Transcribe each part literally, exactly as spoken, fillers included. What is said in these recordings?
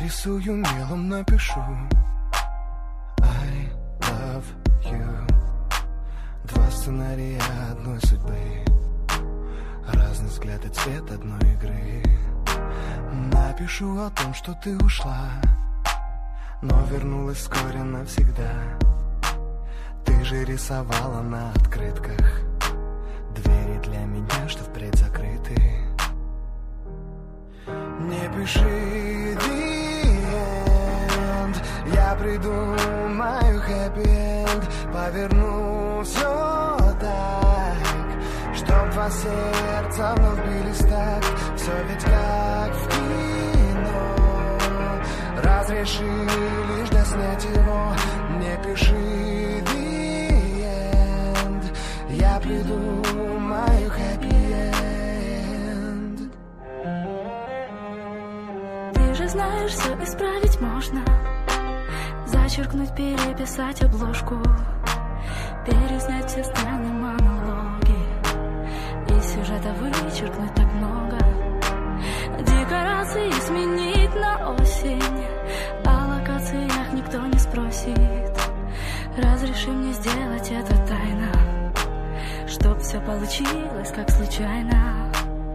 нарисую, мелом напишу I love you. Два сценария одной судьбы, разный взгляд и цвет одной игры. Напишу о том, что ты ушла, но вернулась вскоре навсегда. Ты же рисовала на открытках двери для меня, что впредь закрыты. Не пиши the end, я придумаю happy end. Поверну все так, чтоб два сердца вновь бились так. Все ведь как в кино, разреши лишь доснять его. Не пиши the end, я придумаю happy end. Ты же знаешь, все исправить можно. Зачеркнуть, переписать обложку, переснять все сцены, монологи, и сюжета вычеркнуть так много. Декорации сменить на осень, о локациях никто не спросит. Разреши мне сделать это тайно, чтоб все получилось как случайно.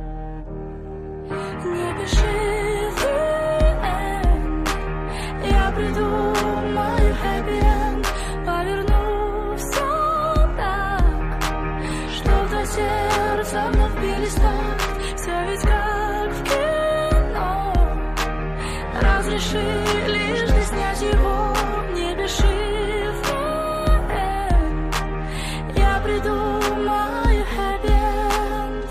Не пиши the end, я придумаю happy end. Поверну все так, чтоб два сердца вновь бились так. Все ведь как в кино, разреши лишь доснять его. Не пиши the end, я придумаю happy end.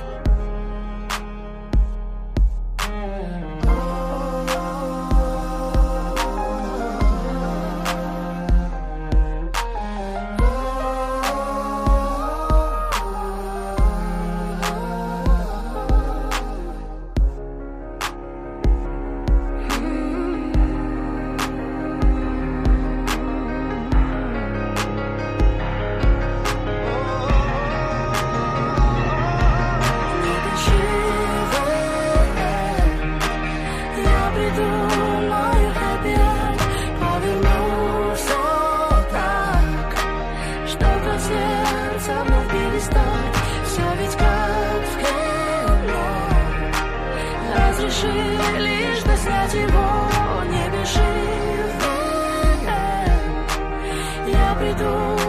Разреши лишь доснять его. Не пиши the end, я приду.